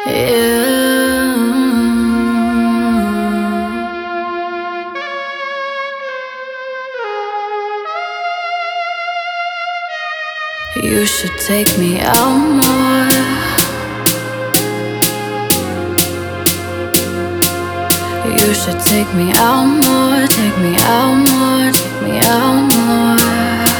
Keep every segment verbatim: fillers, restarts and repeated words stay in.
Yeah. You should take me out more. You should take me out more, take me out more, take me out more.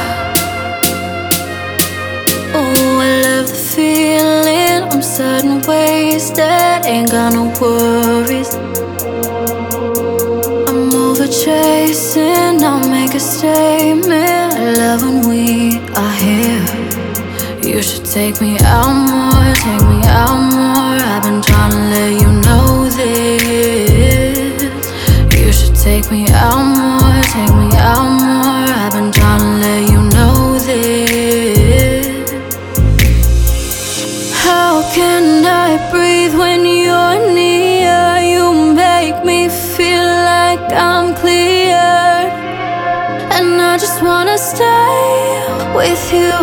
Oh, I love the feeling. I'm certain wasted, ain't got no worries. I'm over chasing, I'll make a statement. I love when we are here. You should take me out more, take me out more. I've been trying to let you know this. You should take me out more, take me out more. I've been trying to let you know this. How can I breathe when you're near? You make me feel like I'm clear, and I just wanna stay with you.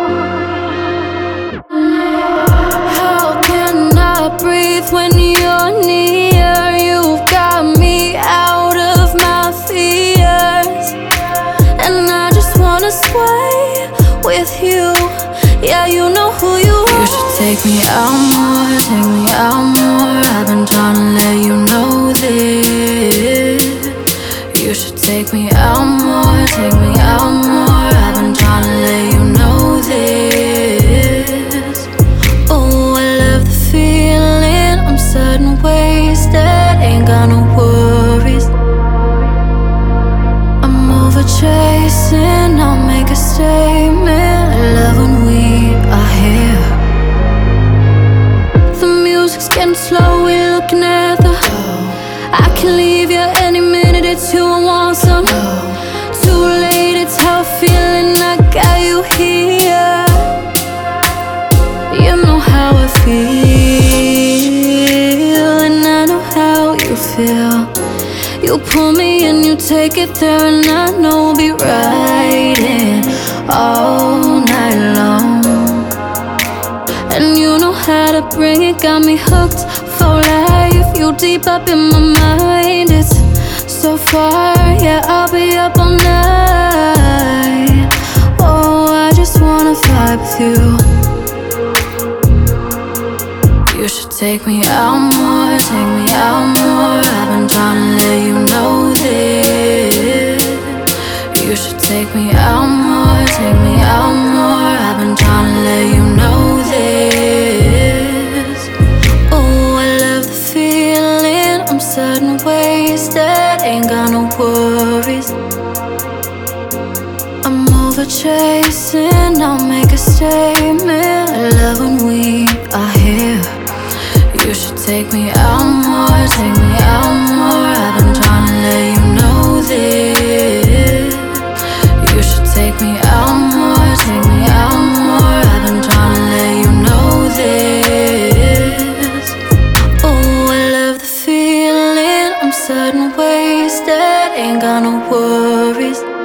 Breathe when you're near. You've got me out of my fears, and I just wanna sway with you. Yeah, you know who you are. You should take me out more, take me out more. I've been trying to let you know this. You should take me out more, take me out more. I've been trying to let you know this. Oh, I love the feeling. I'm certain wasted, ain't got no worries. I'm over chasing, I'll make a statement. I love when we are here. The music's getting slow, we're looking at the I can leave you any minute, it's you I want some. Too late, it's how I'm feeling, I got you here. You know how I feel, and I know how you feel. You pull me and you take it there, and I know we'll be riding all night long. And you know how to bring it, got me hooked for life. You deep up in my mind, it's so far. Yeah, I'll be up all night. Oh, I just wanna vibe with you. You should take me out more, take me out more. I've been trying to let you know this. You should take me out more, take me out more. I've been trying to let you know this. Oh, I love the feeling. I'm certain wasted, ain't got no worries. I'm over chasing, I'll make a statement. I love when we are here. You should take me out more, take me out more. I've been trying to let you know this. You should take me out more, take me out more. I've been trying to let you know this. Oh, I love the feeling. I'm certain wasted, ain't got no worries.